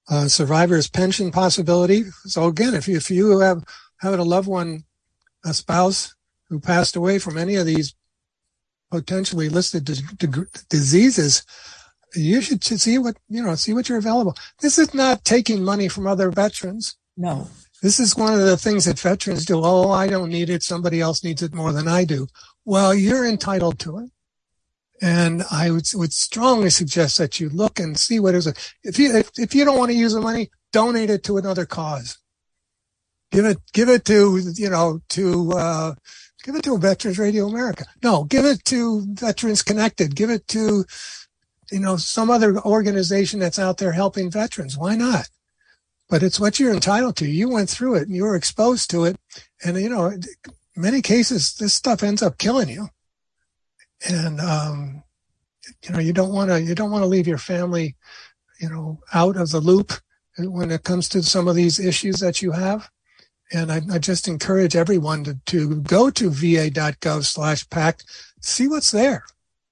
uh, survivor's pension possibility. So again, if you, if you have, have a loved one, a spouse who passed away from any of these potentially listed d- d- diseases, you should see what, you know, see what you're available. This is not taking money from other veterans. No. This is one of the things that veterans do. Oh, I don't need it. Somebody else needs it more than I do. Well, you're entitled to it. And I would, would strongly suggest that you look and see what is it. If you, if, if you don't want to use the money, donate it to another cause. Give it, give it to, you know, to, uh, give it to Veterans Radio America. No, give it to Veterans Connected. Give it to, you know, some other organization that's out there helping veterans. Why not? But it's what you're entitled to. You went through it and you were exposed to it. And, you know, in many cases, this stuff ends up killing you. And, um, you know, you don't want to, you don't want to leave your family, you know, out of the loop when it comes to some of these issues that you have. And I, I just encourage everyone to, to go to va.gov slash PACT, see what's there.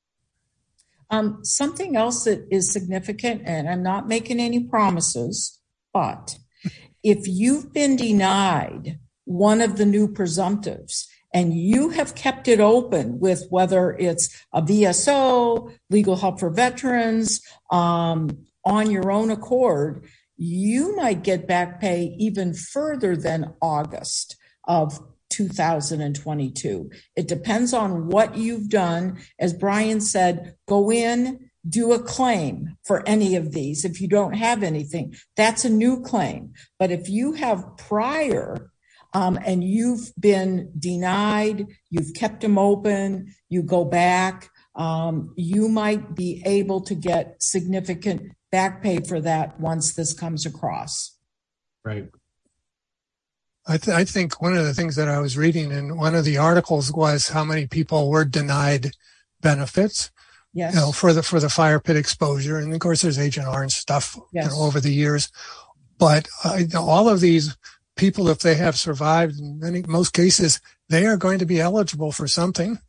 Um, something else that is significant, and I'm not making any promises, but if you've been denied one of the new presumptives and you have kept it open with whether it's a V S O, legal help for veterans, um, on your own accord, you might get back pay even further than August of two thousand twenty-two. It depends on what you've done. As Brian said, go in, do a claim for any of these. If you don't have anything, that's a new claim. But if you have prior um, and you've been denied, you've kept them open, you go back, um, you might be able to get significant back pay for that once this comes across. Right. I, th- I think one of the things that I was reading in one of the articles was how many people were denied benefits, yes, you know, for the for the fire pit exposure, and of course there's Agent Orange stuff, yes, you know, over the years. But uh, all of these people, if they have survived, in many most cases, they are going to be eligible for something,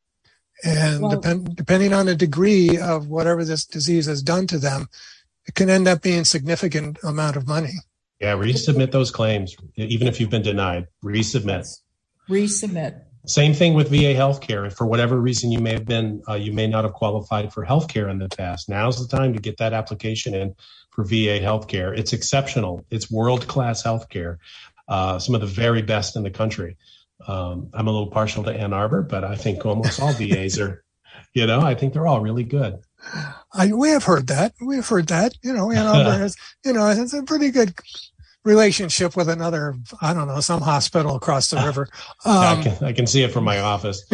and well, depend, depending on the degree of whatever this disease has done to them, it can end up being significant amount of money. Yeah, resubmit those claims, even if you've been denied. Resubmit. Resubmit. Same thing with V A healthcare. If for whatever reason you may have been, uh, you may not have qualified for healthcare in the past, now's the time to get that application in for V A healthcare. It's exceptional. It's world-class healthcare. Uh, some of the very best in the country. Um, I'm a little partial to Ann Arbor, but I think almost all V As are, you know, I think they're all really good. I, we have heard that. We have heard that. You know, Ann Arbor has, you know, it's a pretty good relationship with another, I don't know, some hospital across the river. Um, yeah, I, can, I can see it from my office.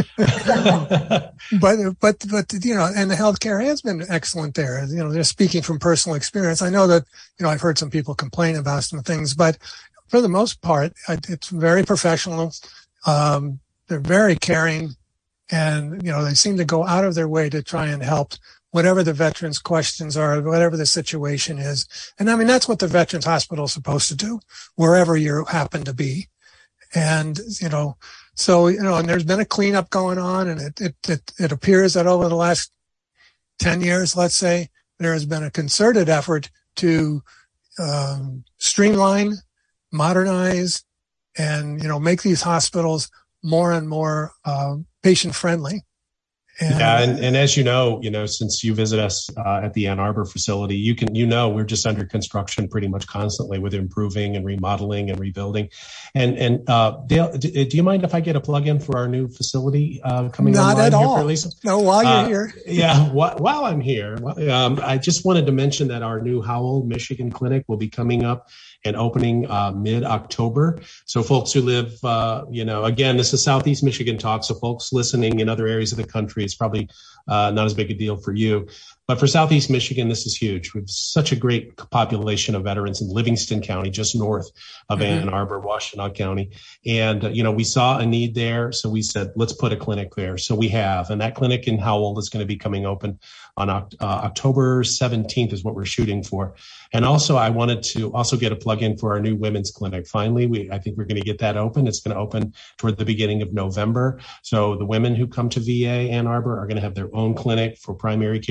but, but, but, you know, and the healthcare has been excellent there. You know, just speaking from personal experience, I know that, you know, I've heard some people complain about some things, but for the most part, it's very professional. Um, they're very caring, and, you know, they seem to go out of their way to try and help whatever the veterans' questions are, whatever the situation is. And I mean, that's what the Veterans Hospital is supposed to do, wherever you happen to be. And, you know, so, you know, and there's been a cleanup going on, and it, it, it, it appears that over the last ten years, let's say, there has been a concerted effort to um, streamline, modernize, and, you know, make these hospitals more and more uh, patient friendly. And, yeah, and, and as you know, you know, since you visit us uh, at the Ann Arbor facility, you can, you know, we're just under construction pretty much constantly with improving and remodeling and rebuilding. And and uh, Dale, do, do you mind if I get a plug-in for our new facility uh, coming Not online at here all. for Lisa? No, while you're uh, here. Yeah, wh- while I'm here, um, I just wanted to mention that our new Howell, Michigan clinic will be coming up and opening uh, mid-October. So folks who live, uh, you know, again, this is Southeast Michigan talk. So folks listening in other areas of the country, it's probably uh, not as big a deal for you. But for Southeast Michigan, this is huge. We have such a great population of veterans in Livingston County, just north of mm-hmm. Ann Arbor, Washtenaw County. And, uh, you know, we saw a need there. So we said, let's put a clinic there. So we have. And that clinic in Howell is going to be coming open on uh, October seventeenth is what we're shooting for. And also, I wanted to also get a plug-in for our new women's clinic. Finally, we I think we're going to get that open. It's going to open toward the beginning of November. So the women who come to V A Ann Arbor are going to have their own clinic for primary care and some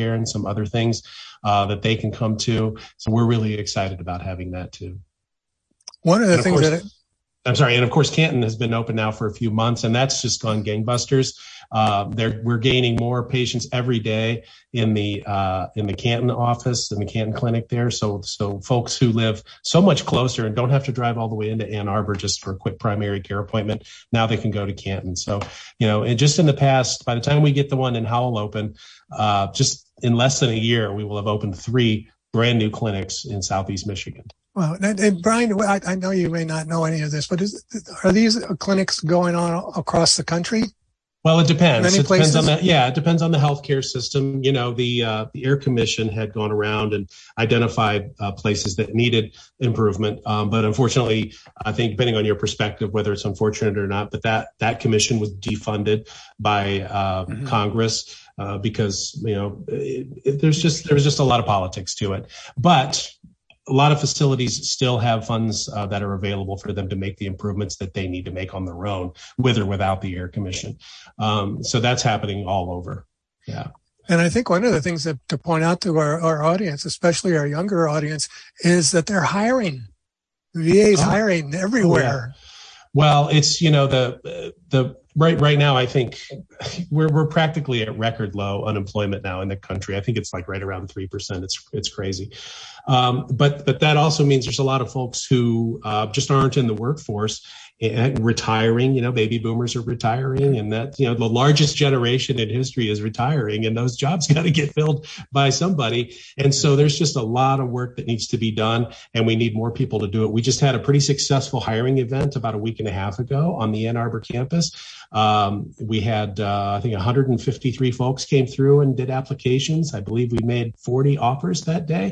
other things uh, that they can come to. So we're really excited about having that too. One of the things course, that it- I'm sorry, and of course Canton has been open now for a few months, and that's just gone gangbusters. Uh, we're gaining more patients every day in the uh, in the Canton office, in the Canton clinic there. So so folks who live so much closer and don't have to drive all the way into Ann Arbor just for a quick primary care appointment, now they can go to Canton. So, you know, and just in the past, by the time we get the one in Howell open, uh, just in less than a year, we will have opened three brand new clinics in Southeast Michigan. Well, and, and Brian, I, I know you may not know any of this, but is, are these clinics going on across the country? Well, it depends. Many it places? depends on the, yeah, it depends on the healthcare system. You know, the uh, the Air Commission had gone around and identified uh, places that needed improvement. Um, but unfortunately, I think depending on your perspective, whether it's unfortunate or not, but that that commission was defunded by uh, mm-hmm. Congress uh, because, you know, it, it, there's just there's just a lot of politics to it. But a lot of facilities still have funds uh, that are available for them to make the improvements that they need to make on their own, with or without the Air Commission. Um, so that's happening all over. Yeah. And I think one of the things that to point out to our, our audience, especially our younger audience, is that they're hiring. V A is oh. hiring everywhere. Oh, yeah. Well, it's, you know, the the right right now, I think we're we're practically at record low unemployment now in the country. I think it's like right around three percent. It's it's crazy. Um, but but that also means there's a lot of folks who uh, just aren't in the workforce and retiring. You know, baby boomers are retiring, and that, you know, the largest generation in history is retiring, and those jobs got to get filled by somebody. And so there's just a lot of work that needs to be done, and we need more people to do it. We just had a pretty successful hiring event about a week and a half ago on the Ann Arbor campus. Um, we had, uh, I think one hundred fifty-three folks came through and did applications. I believe we made forty offers that day.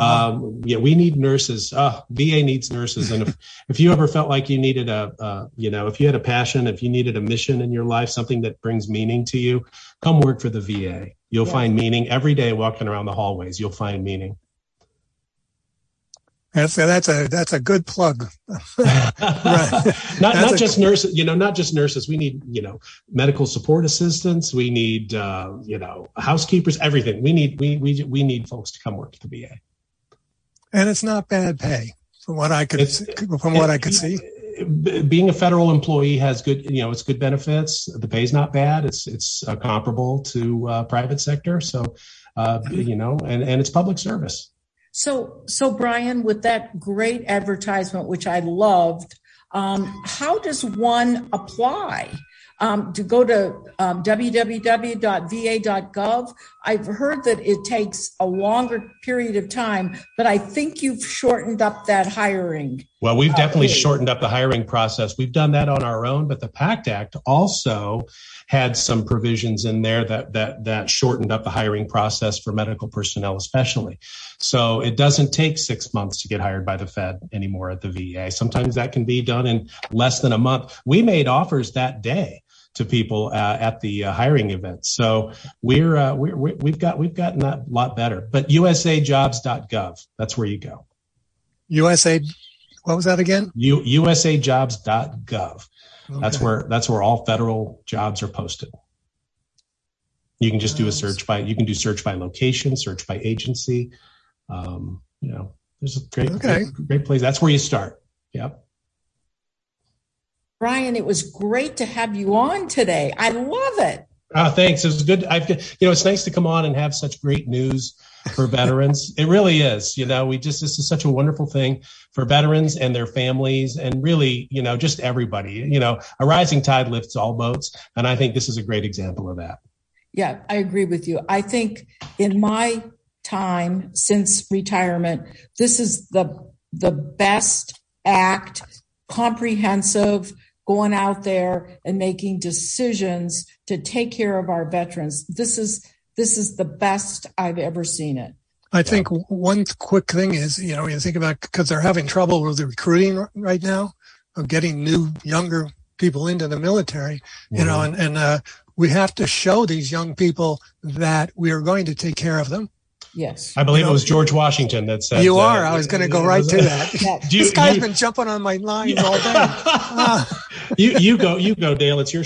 Um, yeah, we need nurses. Uh, V A needs nurses. And if, if you ever felt like you needed a, uh, you know, if you had a passion, if you needed a mission in your life, something that brings meaning to you, come work for the V A. You'll yeah. find meaning every day walking around the hallways. You'll find meaning. That's that's a that's a good plug. right. Not not a, just nurses, you know, not just nurses. We need, you know, medical support assistants. We need, uh, you know, housekeepers. Everything. We need we we we need folks to come work at the V A. And it's not bad pay, from what I could it's, from what it, I could see. Being a federal employee has good, you know, it's good benefits. The pay's not bad. It's it's uh, comparable to uh, private sector. So, uh, you know, and and it's public service. So, so Brian, with that great advertisement, which I loved, um, how does one apply? Um, to go to um, w w w dot v a dot gov. I've heard that it takes a longer period of time, but I think you've shortened up that hiring. Well, we've definitely uh, shortened up the hiring process. We've done that on our own, but the PACT Act also had some provisions in there that that that shortened up the hiring process for medical personnel, especially. So it doesn't take six months to get hired by the Fed anymore at the V A. Sometimes that can be done in less than a month. We made offers that day to people uh, at the uh, hiring event. So we're, uh, we're, we've got, we've gotten that a lot better, but u s a jobs dot gov, that's where you go. U S A, what was that again? U, u s a jobs dot gov. Okay. That's where, that's where all federal jobs are posted. You can just do a search by, you can do search by location, search by agency. Um, you know, there's a great, okay. great, great place. That's where you start. Yep. Brian, it was great to have you on today. I love it. Oh, thanks. It was good. I've, you know, it's nice to come on and have such great news for veterans. It really is. You know, we just, this is such a wonderful thing for veterans and their families, and really, you know, just everybody. You know, a rising tide lifts all boats. And I think this is a great example of that. Yeah, I agree with you. I think in my time since retirement, this is the the best act, comprehensive, going out there and making decisions to take care of our veterans. This is this is the best I've ever seen it. I think yeah. one quick thing is, you know, you think about, because they're having trouble with the recruiting right now of getting new, younger people into the military, you mm-hmm. know, and, and uh, we have to show these young people that we are going to take care of them. Yes. I believe you know, it was George Washington that said. You are. Uh, I was going to go right to that. Yeah. You, this guy's you, been jumping on my lines yeah. all day. Uh. you, you go, you go, Dale. It's your show.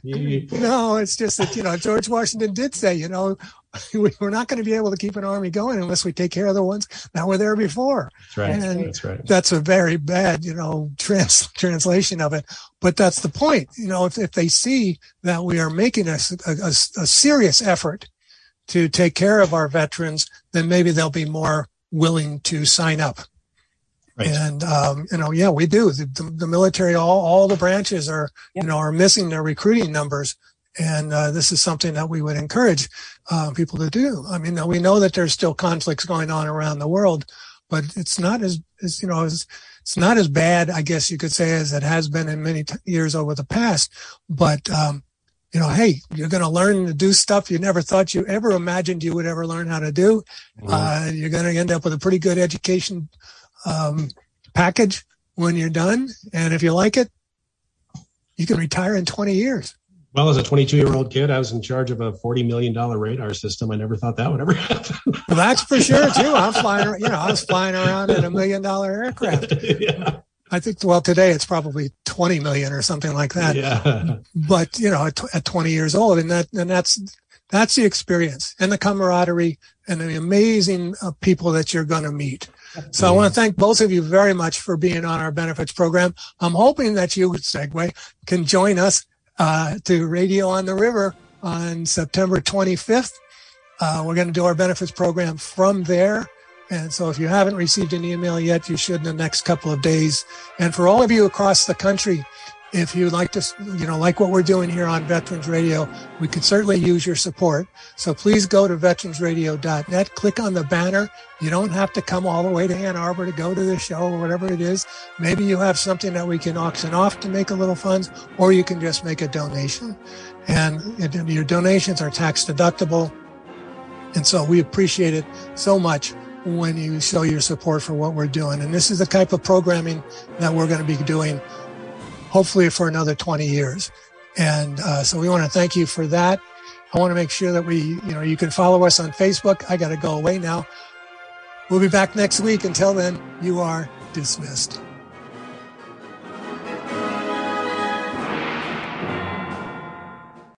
No, it's just that, you know, George Washington did say, you know, we're not going to be able to keep an army going unless we take care of the ones that were there before. That's right. And that's right. That's a very bad, you know, trans, translation of it. But that's the point. You know, if, if they see that we are making a, a, a serious effort to take care of our veterans, then maybe they'll be more willing to sign up. Right. And, um, you know, yeah, we do. The, the, the military, all, all the branches are, yep. you know, are missing their recruiting numbers. And, uh, this is something that we would encourage, uh, people to do. I mean, we know that there's still conflicts going on around the world, but it's not as, as you know, as, it's not as bad, I guess you could say, as it has been in many t- years over the past. But, um, you know, hey, you're going to learn to do stuff you never thought you ever imagined you would ever learn how to do. Mm-hmm. Uh, you're going to end up with a pretty good education um, package when you're done. And if you like it, you can retire in twenty years. Well, as a twenty-two-year-old kid, I was in charge of a forty million dollars radar system. I never thought that would ever happen. Well, that's for sure, too. I'm flying, you know, I was flying around in a million-dollar aircraft. Yeah. I think, well, today it's probably twenty million or something like that. Yeah. But, you know, at, at twenty years old, and that, and that's, that's the experience and the camaraderie and the amazing uh, people that you're going to meet. So I want to thank both of you very much for being on our benefits program. I'm hoping that you, segue, can join us uh, to Radio on the River on September twenty-fifth. Uh, we're going to do our benefits program from there. And so if you haven't received an email yet, you should in the next couple of days. And for all of you across the country, if you'd like to, you know, like what we're doing here on Veterans Radio, we could certainly use your support. So please go to veterans radio dot net, click on the banner. You don't have to come all the way to Ann Arbor to go to the show or whatever it is. Maybe you have something that we can auction off to make a little funds, or you can just make a donation. And your donations are tax deductible. And so we appreciate it so much when you show your support for what we're doing. And this is the type of programming that we're going to be doing hopefully for another twenty years. And uh, so we want to thank you for that. I want to make sure that we, you know, you can follow us on Facebook. I got to go away now. We'll be back next week. Until then, you are dismissed.